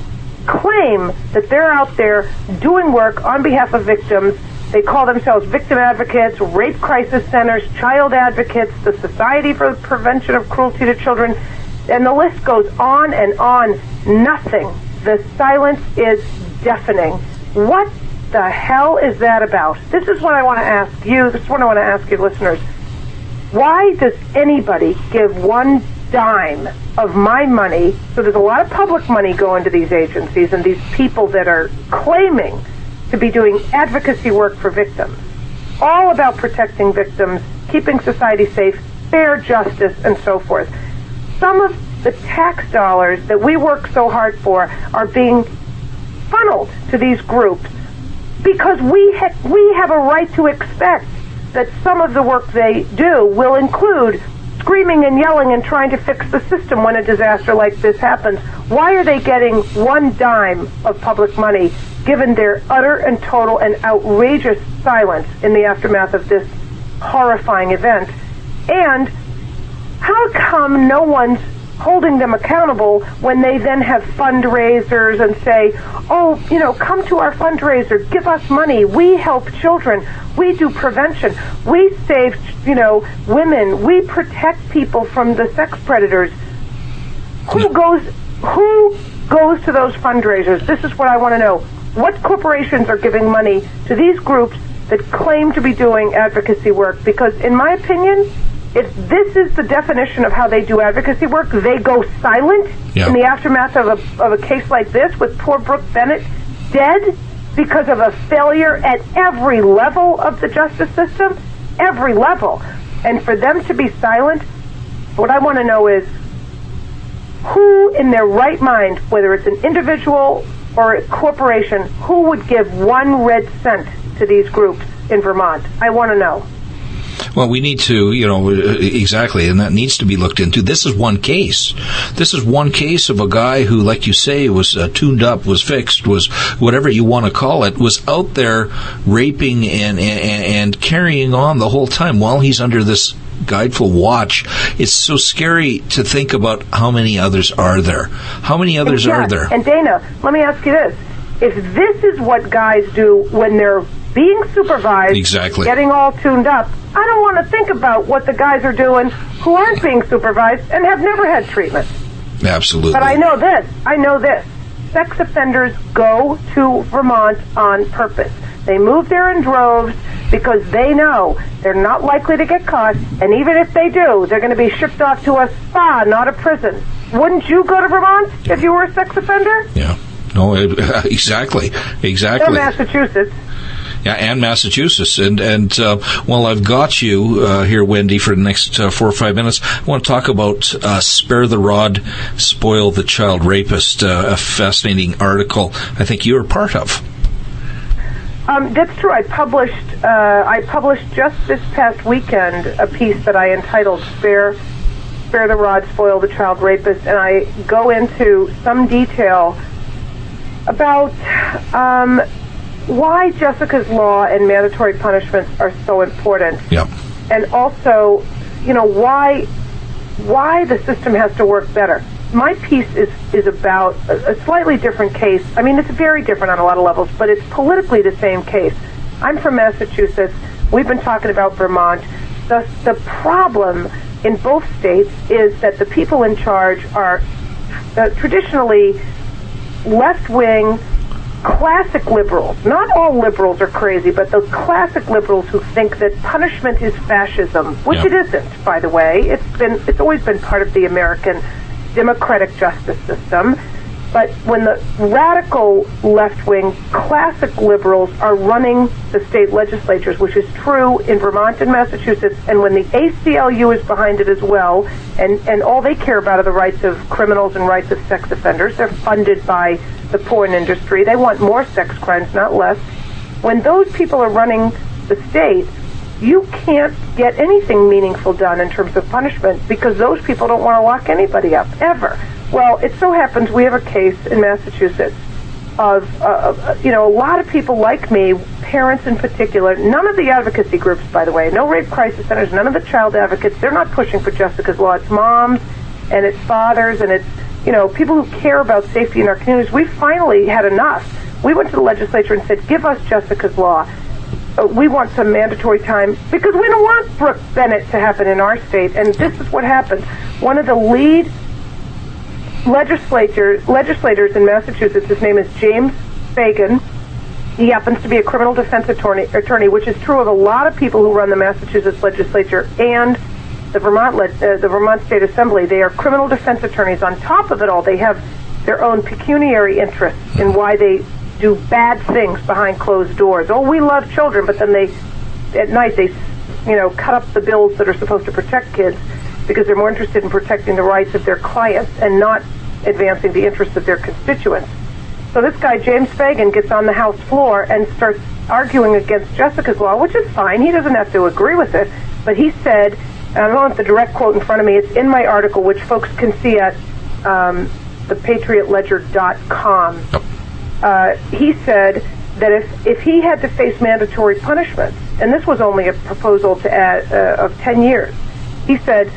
Speaker 7: claim that they're out there doing work on behalf of victims. They call themselves victim advocates, rape crisis centers, child advocates, the Society for the Prevention of Cruelty to Children, and the list goes on and on. Nothing. The silence is deafening. What the hell is that about? This is what I want to ask you. This is what I want to ask you, listeners. Why does anybody give one dime of my money? So there's a lot of public money going to these agencies and these people that are claiming to be doing advocacy work for victims, all about protecting victims, keeping society safe, fair justice, and so forth. Some of the tax dollars that we work so hard for are being funneled to these groups because we ha- we have a right to expect that some of the work they do will include screaming and yelling and trying to fix the system when a disaster like this happens. Why are they getting one dime of public money given their utter and total and outrageous silence in the aftermath of this horrifying event? And how come no one's holding them accountable when they then have fundraisers and say, oh, you know, come to our fundraiser, give us money, we help children, we do prevention, we save, you know, women, we protect people from the sex predators. Who goes, who goes to those fundraisers? This is what I want to know. What corporations are giving money to these groups that claim to be doing advocacy work? Because in my opinion, if this is the definition of how they do advocacy work, they go silent
Speaker 2: yeah.
Speaker 7: in the aftermath of a, of a case like this with poor Brooke Bennett dead because of a failure at every level of the justice system, every level. And for them to be silent, what I want to know is who in their right mind, whether it's an individual or a corporation, who would give one red cent to these groups in Vermont? I want to know.
Speaker 2: Well, we need to, you know, exactly, and that needs to be looked into. This is one case. This is one case of a guy who, like you say, was uh, tuned up, was fixed, was whatever you want to call it, was out there raping and, and, and carrying on the whole time while he's under this guideful watch. It's so scary to think about how many others are there. How many others
Speaker 7: yes,
Speaker 2: are there?
Speaker 7: And Dana, let me ask you this. If this is what guys do when they're being supervised,
Speaker 2: exactly.
Speaker 7: getting all tuned up, I don't want to think about what the guys are doing who aren't being supervised and have never had treatment.
Speaker 2: Absolutely.
Speaker 7: But I know this. I know this. Sex offenders go to Vermont on purpose. They move there in droves because they know they're not likely to get caught, and even if they do, they're going to be shipped off to a spa, not a prison. Wouldn't you go to Vermont if you were a sex offender?
Speaker 2: Yeah. No, exactly. Exactly.
Speaker 7: Or Massachusetts.
Speaker 2: Yeah, and Massachusetts. And, and uh, while I've got you uh, here, Wendy, for the next uh, four or five minutes, I want to talk about uh, Spare the Rod, Spoil the Child Rapist, uh, a fascinating article I think you were part of.
Speaker 7: Um, that's true. I published uh, I published just this past weekend a piece that I entitled Spare, Spare the Rod, Spoil the Child Rapist, and I go into some detail about um, why Jessica's Law and mandatory punishments are so important.
Speaker 2: Yep.
Speaker 7: And also, you know, why why the system has to work better. My piece is, is about a, a slightly different case. I mean, it's very different on a lot of levels, but it's politically the same case. I'm from Massachusetts. We've been talking about Vermont. The, the problem in both states is that the people in charge are uh, traditionally left-wing, classic liberals. Not all liberals are crazy, but the classic liberals who think that punishment is fascism, which
Speaker 2: yeah.
Speaker 7: it isn't, by the way. It's been it's always been part of the American democratic justice system. But when the radical left-wing classic liberals are running the state legislatures, which is true in Vermont and Massachusetts, and when the A C L U is behind it as well, and, and all they care about are the rights of criminals and rights of sex offenders, they're funded by the porn industry. They want more sex crimes, not less. When those people are running the state, you can't get anything meaningful done in terms of punishment because those people don't want to lock anybody up, ever. Well, it so happens we have a case in Massachusetts of, uh, you know, a lot of people like me, parents in particular, none of the advocacy groups, by the way, no rape crisis centers, none of the child advocates, they're not pushing for Jessica's Law. It's moms and it's fathers and it's you know, people who care about safety in our communities, we finally had enough. We went to the legislature and said, give us Jessica's Law. Uh, we want some mandatory time because we don't want Brooke Bennett to happen in our state. And this is what happened. One of the lead legislators, legislators in Massachusetts, his name is James Fagan. He happens to be a criminal defense attorney, attorney, which is true of a lot of people who run the Massachusetts legislature and the Vermont le- uh, the Vermont State Assembly. They are criminal defense attorneys. On top of it all, they have their own pecuniary interests in why they do bad things behind closed doors. Oh, we love children, but then they, at night, they, you know, cut up the bills that are supposed to protect kids because they're more interested in protecting the rights of their clients and not advancing the interests of their constituents. So this guy, James Fagan, gets on the House floor and starts arguing against Jessica's Law, which is fine. He doesn't have to agree with it. But he said, and I don't have the direct quote in front of me, it's in my article, which folks can see at um, the patriot ledger dot com. Uh, he said that if, if he had to face mandatory punishments, and this was only a proposal to add, uh, of ten years, he said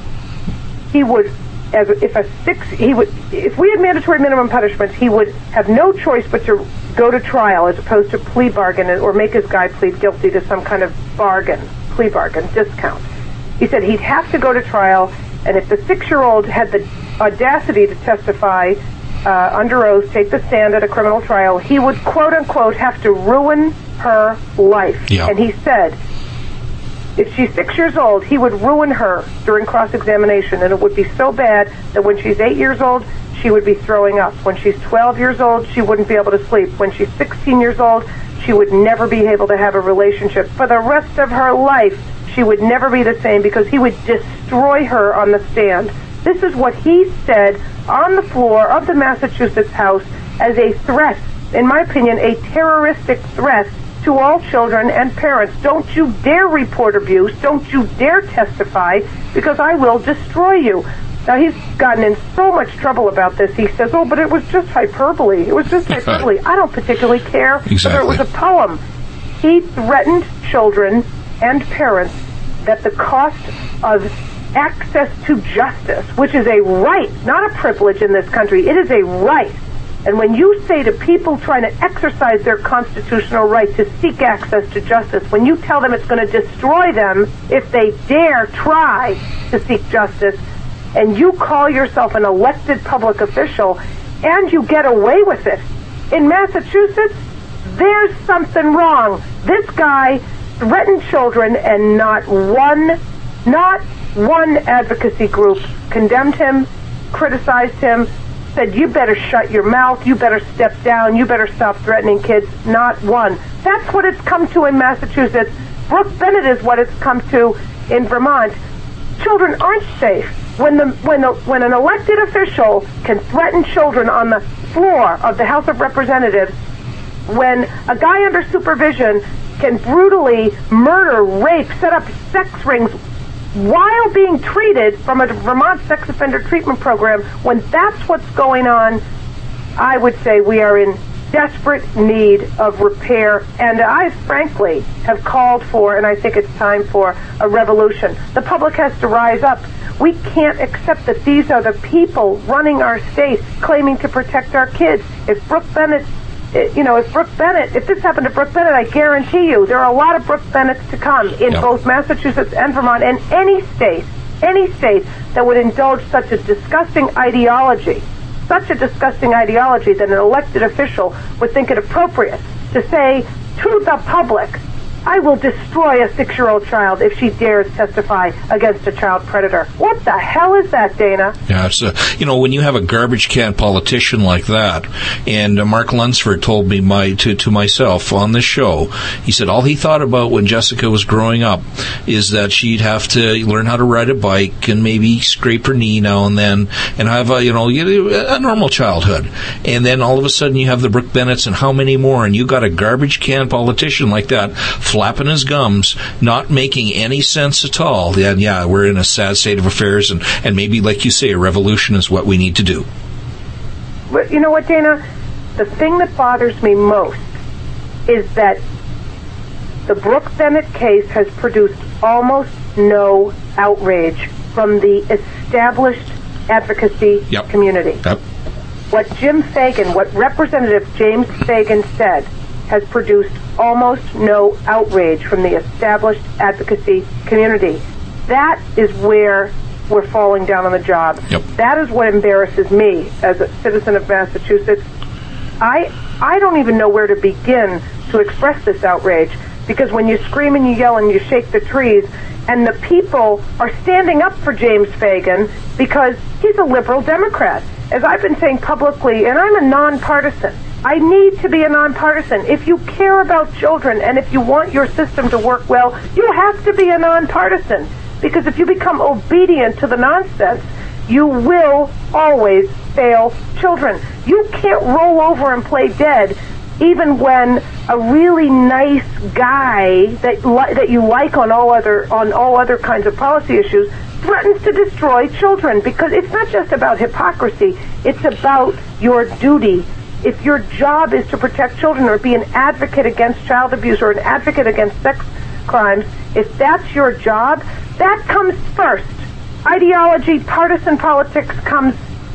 Speaker 7: he would, as a, if a six, he would, if we had mandatory minimum punishments, he would have no choice but to go to trial as opposed to plea bargain or make his guy plead guilty to some kind of bargain, plea bargain, discount. He said he'd have to go to trial, and if the six-year-old had the audacity to testify uh, under oath, take the stand at a criminal trial, he would, quote-unquote, have to ruin her life.
Speaker 2: Yeah.
Speaker 7: And he said if she's six years old, he would ruin her during cross-examination, and it would be so bad that when she's eight years old, she would be throwing up. When she's twelve years old, she wouldn't be able to sleep. When she's sixteen years old, she would never be able to have a relationship. For the rest of her life, she would never be the same because he would destroy her on the stand. This is what he said on the floor of the Massachusetts House as a threat, in my opinion, a terroristic threat to all children and parents. Don't you dare report abuse. Don't you dare testify because I will destroy you. Now, he's gotten in so much trouble about this. He says, oh, but it was just hyperbole. It was just hyperbole. I don't particularly care
Speaker 2: Exactly.
Speaker 7: whether it was a poem. He threatened children and parents that the cost of access to justice, which is a right, not a privilege in this country, it is a right. And when you say to people trying to exercise their constitutional right to seek access to justice, when you tell them it's going to destroy them if they dare try to seek justice, and you call yourself an elected public official, and you get away with it, in Massachusetts, there's something wrong. This guy threatened children, and not one, not one advocacy group condemned him, criticized him, said, you better shut your mouth, you better step down, you better stop threatening kids. Not one. That's what it's come to in Massachusetts. Brooke Bennett is what it's come to in Vermont. Children aren't safe. When the when the, when an elected official can threaten children on the floor of the House of Representatives, when a guy under supervision can brutally murder, rape, set up sex rings while being treated from a Vermont sex offender treatment program, when that's what's going on, I would say we are in desperate need of repair. And I, frankly, have called for, and I think it's time for, a revolution. The public has to rise up. We can't accept that these are the people running our state claiming to protect our kids. If Brooke Bennett You know, if Brooke Bennett, if this happened to Brooke Bennett, I guarantee you there are a lot of Brooke Bennetts to come in
Speaker 2: yep.
Speaker 7: both Massachusetts and Vermont, and any state, any state that would indulge such a disgusting ideology, such a disgusting ideology that an elected official would think it appropriate to say to the public, I will destroy a six-year-old child if she dares testify against a child predator. What the hell is that, Dana?
Speaker 2: Yeah, it's a, you know, when you have a garbage can politician like that, and uh, Mark Lunsford told me my to, to myself on this show, he said all he thought about when Jessica was growing up is that she'd have to learn how to ride a bike and maybe scrape her knee now and then and have a, you know, a normal childhood. And then all of a sudden you have the Brooke Bennetts and how many more, and you got a garbage can politician like that flapping his gums, not making any sense at all. Then, yeah, we're in a sad state of affairs, and, and maybe, like you say, a revolution is what we need to do.
Speaker 7: But you know what, Dana? The thing that bothers me most is that the Brooke Bennett case has produced almost no outrage from the established advocacy
Speaker 2: yep.
Speaker 7: community.
Speaker 2: Yep.
Speaker 7: What Jim Fagan, what Representative James Fagan said, has produced almost no outrage from the established advocacy community. That is where we're falling down on the job.
Speaker 2: Yep.
Speaker 7: That is what embarrasses me as a citizen of Massachusetts. I I don't even know where to begin to express this outrage, because when you scream and you yell and you shake the trees, and the people are standing up for James Fagan because he's a liberal Democrat. As I've been saying publicly, and I'm a nonpartisan, I need to be a nonpartisan. If you care about children and if you want your system to work well, you have to be a nonpartisan. Because if you become obedient to the nonsense, you will always fail children. You can't roll over and play dead even when a really nice guy that li- that you like on all other on all other kinds of policy issues threatens to destroy children, because it's not just about hypocrisy, it's about your duty. If your job is to protect children or be an advocate against child abuse or an advocate against sex crimes, if that's your job, that comes first. Ideology, partisan politics comes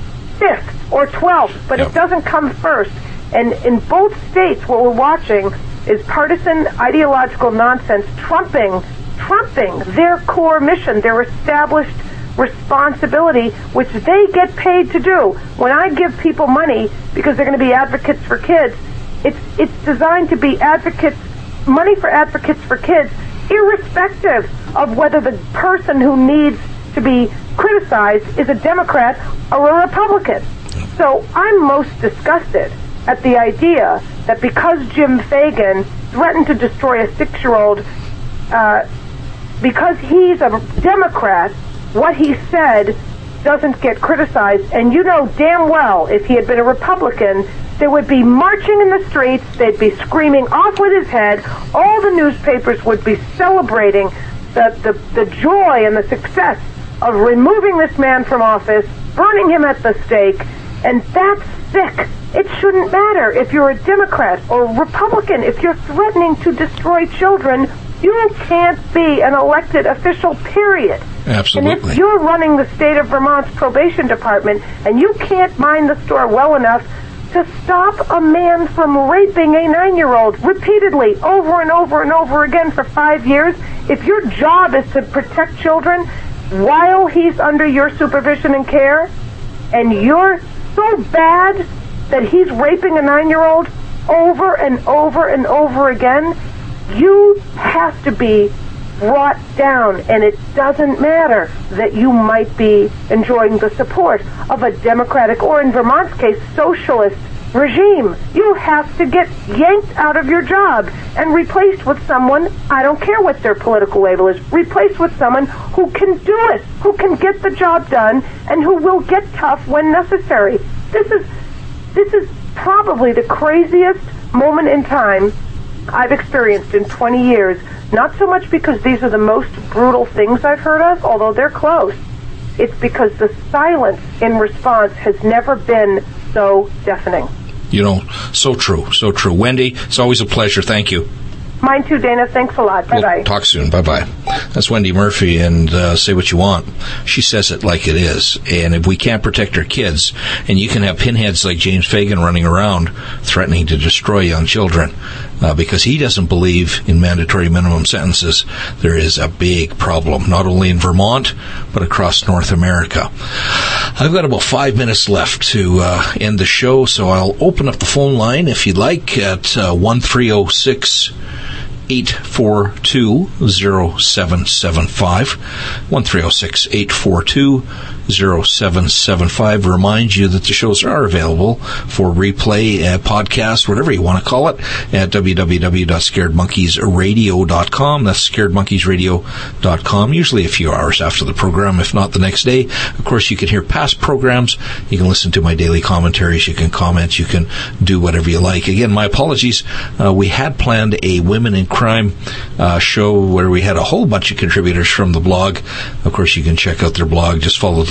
Speaker 7: fifth or twelfth, but yep. it doesn't come first. And in both states, what we're watching is partisan ideological nonsense trumping, trumping their core mission, their established responsibility, which they get paid to do. When I give people money because they're going to be advocates for kids, it's it's designed to be advocates, money for advocates for kids, irrespective of whether the person who needs to be criticized is a Democrat or a Republican. So I'm most disgusted at the idea that because Jim Fagan threatened to destroy a six-year-old, uh, because he's a Democrat, what he said doesn't get criticized. And you know damn well if he had been a Republican, there would be marching in the streets, they'd be screaming off with his head, all the newspapers would be celebrating the, the, the joy and the success of removing this man from office, burning him at the stake, and that's sick. It shouldn't matter if you're a Democrat or a Republican. If you're threatening to destroy children, you can't be an elected official, period.
Speaker 2: Absolutely.
Speaker 7: And if you're running the state of Vermont's probation department and you can't mind the store well enough to stop a man from raping a nine-year-old repeatedly over and over and over again for five years, if your job is to protect children while he's under your supervision and care, and you're so bad that he's raping a nine-year-old over and over and over again, you have to be brought down. And it doesn't matter that you might be enjoying the support of a Democratic, or in Vermont's case, socialist regime. You have to get yanked out of your job and replaced with someone, I don't care what their political label is, replaced with someone who can do it, who can get the job done, and who will get tough when necessary. This is This is probably the craziest moment in time I've experienced in twenty years. Not so much because these are the most brutal things I've heard of, although they're close. It's because the silence in response has never been so deafening.
Speaker 2: You know, so true, so true. Wendy, it's always a pleasure. Thank you.
Speaker 7: Mine too, Dana. Thanks a lot. Bye-bye.
Speaker 2: We'll talk soon. Bye-bye. That's Wendy Murphy, and uh, say what you want. She says it like it is. And if we can't protect our kids, and you can have pinheads like James Fagan running around threatening to destroy young children uh, because he doesn't believe in mandatory minimum sentences, there is a big problem, not only in Vermont, but across North America. I've got about five minutes left to uh, end the show, so I'll open up the phone line if you'd like at uh, one three oh six eight four two zero seven seven five. one three oh six eight four two zero seven seven five. Remind you that the shows are available for replay, uh, podcast, whatever you want to call it, at w w w dot scared monkeys radio dot com. That's scared monkeys radio dot com, usually a few hours after the program, if not the next day. Of course, you can hear past programs. You can listen to my daily commentaries. You can comment. You can do whatever you like. Again, my apologies. Uh, we had planned a Women in Crime uh, show where we had a whole bunch of contributors from the blog. Of course, you can check out their blog. Just follow the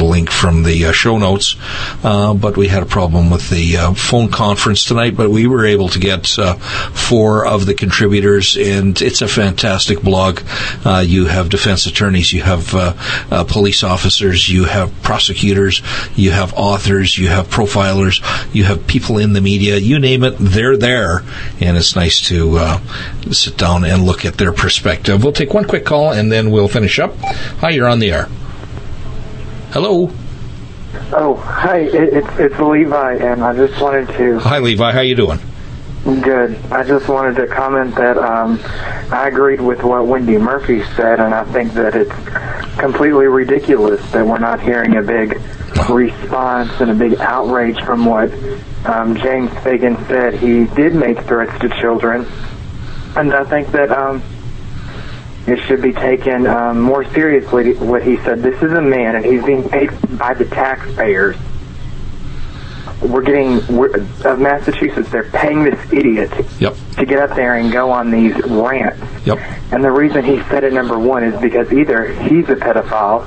Speaker 2: link from the uh, show notes. Uh, but we had a problem with the uh, phone conference tonight, but we were able to get uh, four of the contributors, and it's a fantastic blog. Uh, you have defense attorneys, you have uh, uh, police officers, you have prosecutors, you have authors, you have profilers, you have people in the media, you name it, they're there, and it's nice to uh, sit down and look at their perspective. We'll take one quick call, and then we'll finish up. Hi, you're on the air. Hello.
Speaker 8: Oh, hi, it, it's it's Levi, and I just wanted to...
Speaker 2: Hi, Levi, how you doing?
Speaker 8: Good. I just wanted to comment that um, I agreed with what Wendy Murphy said, and I think that it's completely ridiculous that we're not hearing a big response and a big outrage from what um, James Fagan said. He did make threats to children, and I think that um, it should be taken um, more seriously what he said. This is a man, and he's being paid by the taxpayers. We're getting, we're, of Massachusetts, they're paying this idiot
Speaker 2: yep.
Speaker 8: to get up there and go on these rants.
Speaker 2: Yep.
Speaker 8: And the reason he said it, number one, is because either he's a pedophile,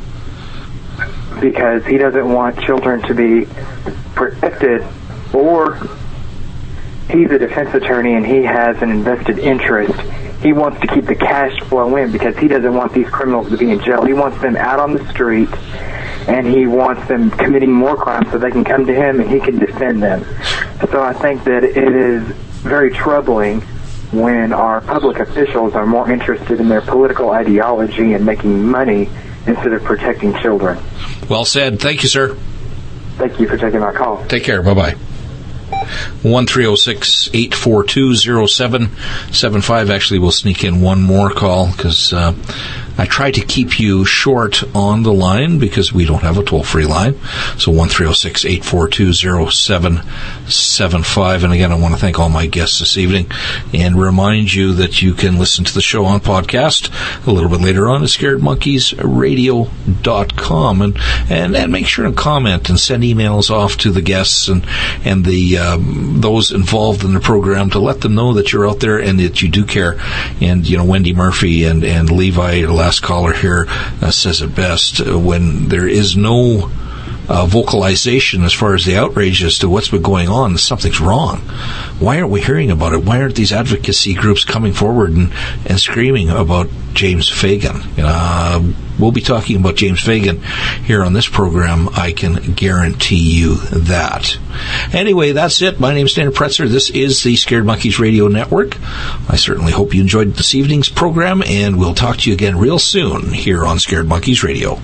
Speaker 8: because he doesn't want children to be protected, or he's a defense attorney and he has an invested interest. He wants to keep the cash flow in because he doesn't want these criminals to be in jail. He wants them out on the street, and he wants them committing more crimes so they can come to him and he can defend them. So I think that it is very troubling when our public officials are more interested in their political ideology and making money instead of protecting children.
Speaker 2: Well said. Thank you, sir.
Speaker 8: Thank you for taking my call.
Speaker 2: Take care. Bye-bye. one three oh six, eight four two, oh seven seven five. Actually, we'll sneak in one more call because uh, I try to keep you short on the line because we don't have a toll-free line. So one three oh six, eight four two, oh seven seven five. And again, I want to thank all my guests this evening and remind you that you can listen to the show on podcast a little bit later on at scared monkeys radio dot com. And, and, and make sure to comment and send emails off to the guests and, and the um, those involved in the program to let them know that you're out there and that you do care. And, you know, Wendy Murphy and, and Levi, the last caller here, uh, says it best. Uh, when there is no uh, vocalization as far as the outrage as to what's been going on, something's wrong. Why aren't we hearing about it? Why aren't these advocacy groups coming forward and, and screaming about James Fagan? Uh, we'll be talking about James Fagan here on this program. I can guarantee you that. Anyway, that's it. My name's Dana Pretzer. This is the Scared Monkeys Radio Network. I certainly hope you enjoyed this evening's program, and we'll talk to you again real soon here on Scared Monkeys Radio.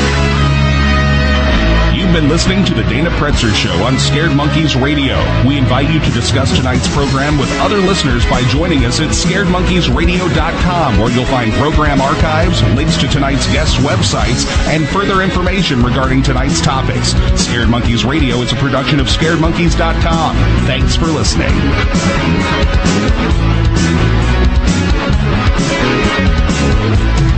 Speaker 1: You've been listening to the Dana Pretzer Show on Scared Monkeys Radio. We invite you to discuss tonight's program with other listeners by joining us at scared monkeys radio dot com, where you'll find program archives, links to tonight's guests' websites, and further information regarding tonight's topics. Scared Monkeys Radio is a production of scared monkeys dot com. Thanks for listening.
Speaker 9: Thank you.